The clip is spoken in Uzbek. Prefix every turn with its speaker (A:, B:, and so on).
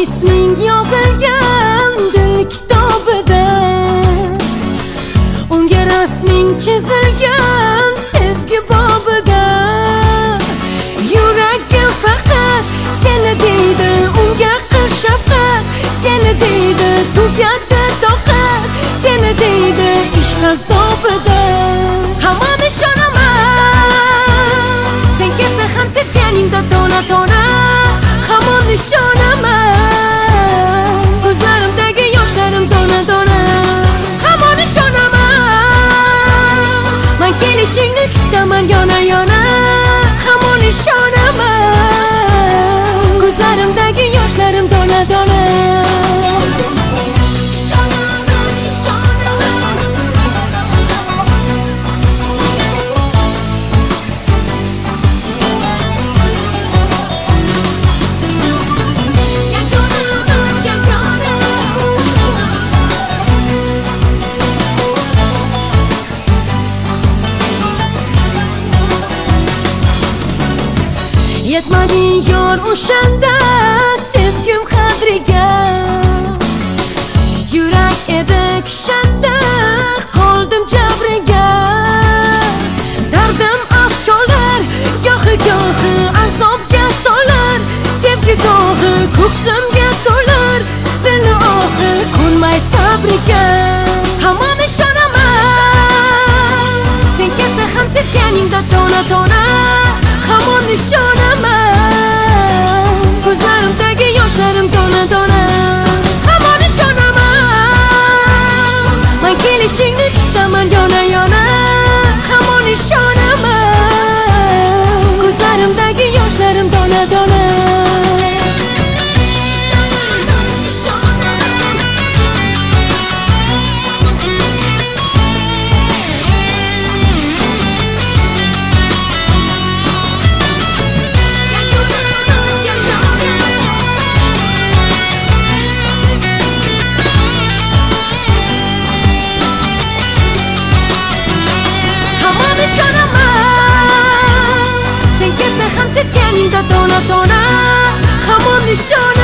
A: isming yozilgan dil kitobida, unga rasming chizilgan sevgi bobida. Yuragim faqat seni deydi, unga qil shafqat seni deydi, tugadi toqat seni deydi ishq azobida. Hamon ishonaman sen kelsa ham sevganingda dona-dona, hamon ishonaman ko'zlarimdagi yoshlarim dona-dona. Hamon ishonaman men kelishingni kutaman yona-yona. Hamon ishonaman ko'zlarimdagi yoshlarim dona-dona. Yetmading yor o'shanda sevgim qadriga, yurak edi kishanda qoldim jabriga. Dardim afkolar gohi-gohi azobga solar, sevgi gohi ko'ksimga to'lar, dilni ohi ko'nmay sabriga. Hamon ishonaman sen kelsa ham sevganingda dona-dona. Hamon ishonaman ko'zlarimdagi yoshlarim dona-dona. Hamon ishonaman men kelishingni kutaman yona-yona. Hamon ishonaman ko'zlarimdagi yoshlarim dona-dona. Sevganingda dona-dona, hamon ishon